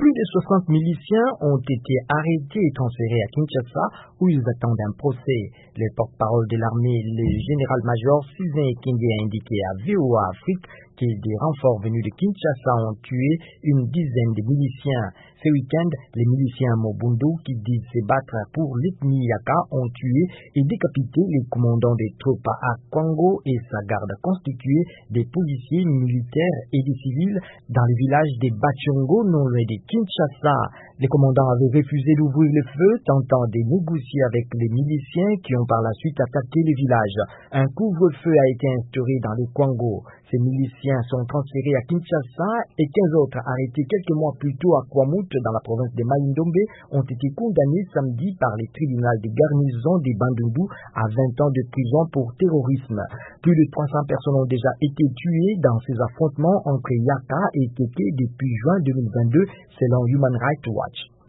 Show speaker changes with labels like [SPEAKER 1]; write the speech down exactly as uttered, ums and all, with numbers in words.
[SPEAKER 1] Plus de soixante miliciens ont été arrêtés et transférés à Kinshasa où ils attendent un procès. Le porte-parole de l'armée, le général-major Suzin Ekenge, a indiqué à V O A Afrique que des renforts venus de Kinshasa ont tué une dizaine de miliciens. Ce week-end, les miliciens Mobundu qui disent se battre pour l'ethnie Yaka ont tué et décapité les commandants des troupes à Kwango et sa garde constituée des policiers, militaires et des civils dans le village de Bachongo, non loin de Kinshasa. Les commandants avaient refusé d'ouvrir le feu, tentant de négocier avec les miliciens qui ont par la suite attaqué le village. Un couvre-feu a été instauré dans le Kwango. Ces miliciens sont transférés à Kinshasa et quinze autres arrêtés quelques mois plus tôt à Kwamut dans la province de Mai-Ndombe ont été condamnés samedi par les tribunaux de garnison des Bandundu à vingt ans de prison pour terrorisme. Plus de trois cents personnes ont déjà été tuées dans ces affrontements entre Yaka et Keke depuis juin deux mille vingt-deux selon Human Rights Watch.